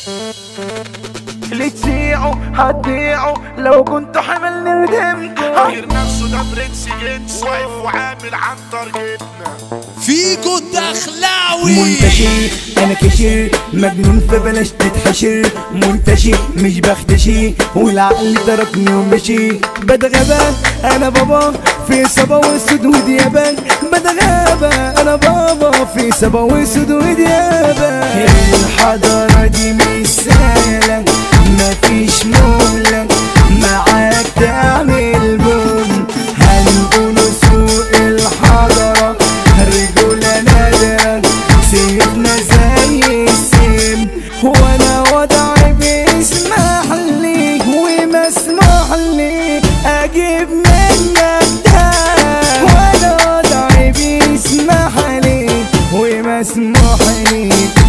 اللي تسيعوا هتضيعوا لو كنتوا حمل ندمكوا. غير نفسه ده برنس جنس واقف وعامل عن تارجتنا. فيكو الدخلاوي منتشر انا كشر مجنون فبلاش تتحشر. منتشر مش بختشي والعقل تركني ومشي. بتغابى انا بابا في صبا واسود وديابة. بتغابى انا بابا في صبا واسود وديابة. الحضارة دي مش سهلة مفيش مهلة معاك تعمل بوم. هنقول سوق الحضارة رجولة نادرة سيبنا زي السم. وانا وضعي بيسمح لي ومسموح لي اجيب منك ده. وانا وضعي بيسمح لي ومسموح لي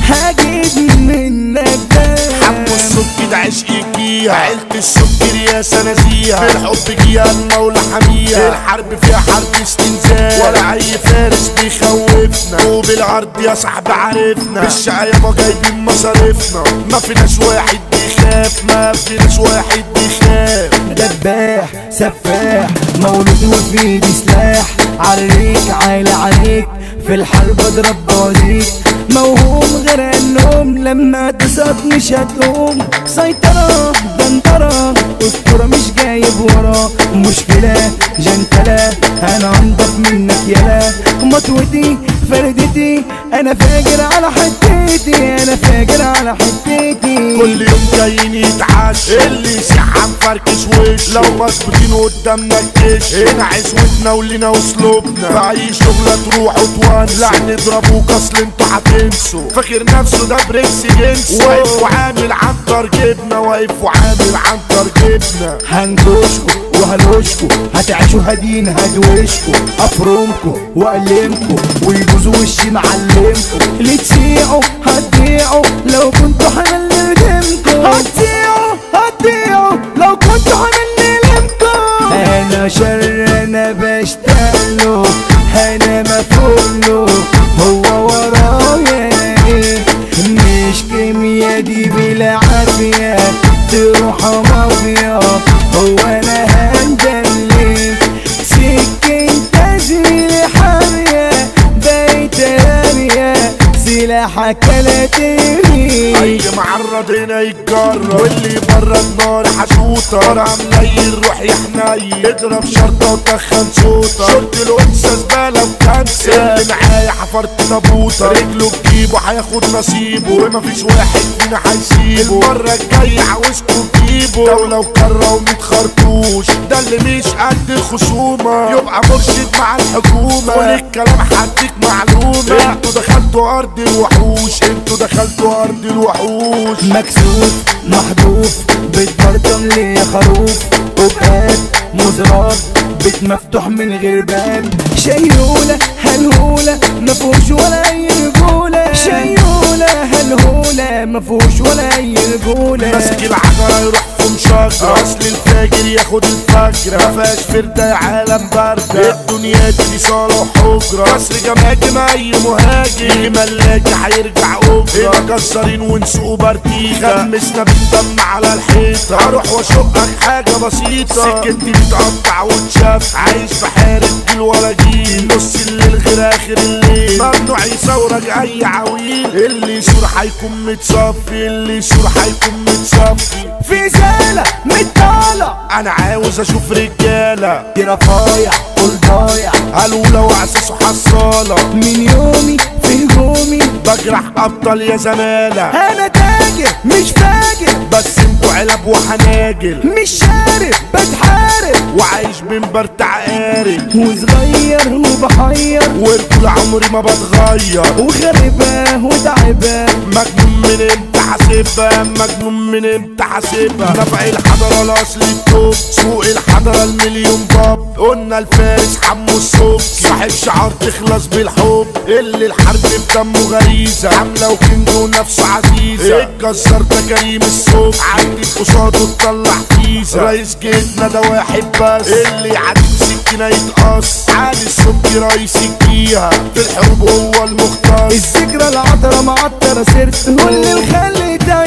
هجيب منك ده. حمو السكر ده عشق جيها عيلة السكر يا سنازيها. في الحب جيها المولى حميها. الحرب فيها حرب استنزاف ولا اي فارس بيخوفنا. وبالعرض يا صاحبي عرفنا بالشقاية ما جايبين مصاريفنا. ما فيناش واحد بيخاف ما فيناش واحد بيخاف. دباح سفاح مولود وفي ايدي سلاح. عليك عايل عليك في الحرب اضرب بوازيك. موهوم غير النوم لما تصاب مش هتقوم. سيطرة دندرة اسطورة مش جايب ورا. مشكلة جنتلة انا انضف منك يلا. مطوتي فردتي انا فاجر على حتتي. انا فاجر على حتتي. كل يوم جايين يتعشى اللي يسيح مفركش وش. لو مظبوطين قدامنا الجيش هنا عزوتنا ولينا واسلوبنا. في اي شغلة تروح وتوان لا نضربوك اصل انتوا هتنسوا. فاكر نفسه ده برنس جنس واقف وعامل عن تارجتنا. واقف وعامل عن تارجتنا. هنجوشكوا وهلوشكوا هتعيشوا هدين هدوشكوا. افرمكوا واقلمكوا ويجوز وشي معلمكوا. اللي تسيعوا هتضيعوا لو كنتوا حمل ندمكوا. هتضيعوا لو كنتوا حمل ندمكوا. انا شر انا بشتغله انا مفعوله. هو ورايا ايه مش كيميا دي بالعافية تروح مافيا. هو انا هندلي سكين تزميل حامية بيت رامية سلاحك لا ترمي. اي معرض هنا يتجرب واللي بره النار حشوطة. طرع مليل روح يا حنين اضرب شرطة وتخن صوتة. شرط الانثى زبالة وكنسة. اللي معايا حفرت تابوتة رجله بجيبه هياخد نصيبه. ومفيش واحد فينا هيسيبه. المرة الجاية عاوزكوا تجيبه. دولة وكرة وميت خرطوش ده اللي مش قد الخصومة. يبقى مرشد مع الحكومة. وللكلام هديك معلومة. انتوا دخلتوا ارض الوحوش. انتوا دخلتوا ارض الوحوش. مكسوف محذوف بتبرطم لي يا خروف. وبقات مزراب بيت مفتوح من غير باب. شيولة هالهولة مفهوش ولا اي رجولة. شيولة هالهولة مفهوش ولا اي رجولة. ماسك العجرة يروح في مشجرة. اصل الفاجر ياخد الفجرة. مفيهاش فردة يا عالم باردة. الدنيا دي صالة وحجرة. كسر جماجم اي مهاجم. اللي ملاكي هيرجع اجرة. هنا كسرين ونسوق بارتيكا. خمسنا بالدم على الحيطة. هروح واشقك حاجة بسيطة. سكتي بتقطع وتشاف. عايش في حارة جيل ولا جيل. نص الليل غير اخر الليل. ممنوع يصورك اي عويل. اللي يشور هيكون متصفي. اللي يشور هيكون متصفي. في زالة متطالع انا عاوز اشوف رجالة. دي رفايع قول ضايع. قالوا واساسه حصالة. من يومي في هجومي بجرح ابطال يا زمالة. انا تاجر مش فاجر. بس انتوا علب وحناجل. مش شارب بتحارب. وعايش بمبر عقارب. وصغير وبحير. وطول عمري ما بتغير. وخربة وتعبة. مجنون من امتى حاسبها. مجنون من امتى حاسبها. نبع الحضرة الاصل التوب. سوق الحضرة المليون باب. قلنا الفارس حمو الصوب. صاحب شعار تخلص بالحب. اللي الحرب بدمه غريزة. حملة وكنجو نفسه عزيزة. الجزار ده كريم الصوب. عدت قصاده تطلع فيزا. رئيس جيتنا ده واحد بس. اللي يعدي سكينة يتقص. علي الصبحي رئيس الجيهة. في الحروب هو المختص. الذكرى العطرة معطرة سرت. واللي الخلي تعشى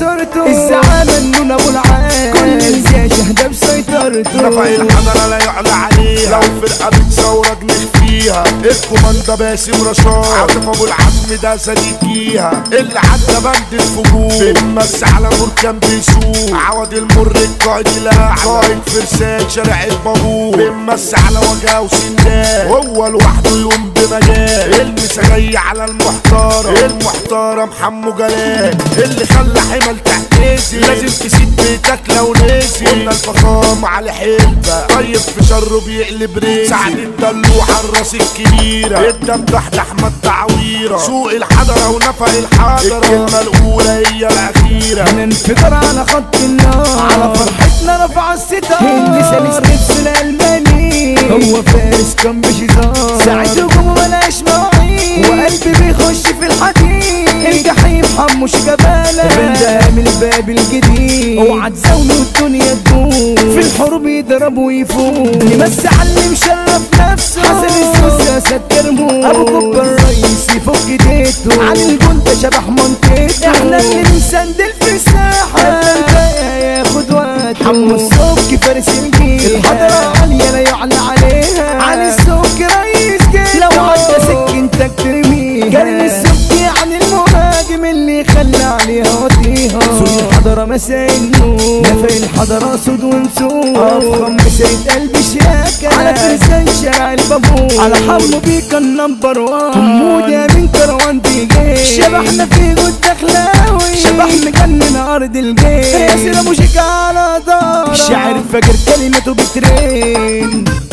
صورته الزعامة النون ابو العال كل الجيش ده بسيطرته نفع الحضرة لا يعلى عليها لو فرقة بتصورك نخفيها الكوماندا باسم رشاد عاطف ابو العزم ده صديقيها اللي عدى بند الفجور بنمس على بركان بيسوق عوض المر القائد الاعلى قائد فرسان شارع البابور بنمس على وجهه وسندان هو لوحده يقوم بمجال المسا على المحترم حمو جلال اللي خلى حمل تحتزي لازم تسيب بيتك لو نسي قلنا الفخام على حلبة طيب في شره بيقلب ريزي سعد الدلوع الراس الكبيرة الدم تحت احمد تعويرة سوق الحضرة ونفق الحضرة الكلمة الاولى هي الاخيرة هننفجر على خط النار على فرحتنا رفع الستار اللي نفس الالماني هو فارس كان بشيطان ساعة هجومه ملاش مواعيد وقلبي بيخش في الحديد الجحيم حمو شجبالة بندام الباب الجديد اوعى تزاوله الدنيا تدوم في الحروب يضرب ويفوق نمسي على اللي مشرف نفسه حسن السوسة سد كرمو ابو كوبا الرئيس يفك ايديته عن الجندة شبح منطقته احنا اللي بنسندل في الساحة ياخد وقته حمو السوكي فارس الجيل الحضرة عالية لا يعلى عليها علي السوكي رئيس جيل لو عدى سكنتك ترميها كريم السوكي عن المهاجم اللي خلى عليها وطيها سوق الحضرة مساء النور نفق الحضرة سود ونسور افخم مسايد قلبي شياكة على فرسان شارع البابور على حمو بيكا النمبر وان حمود يا من كروان دي جيش شبحنا في جود دخلاوي شبح مجنن ارض الجيش ياسر ابو شيكا على دار شاعر فاكر كلمته بترين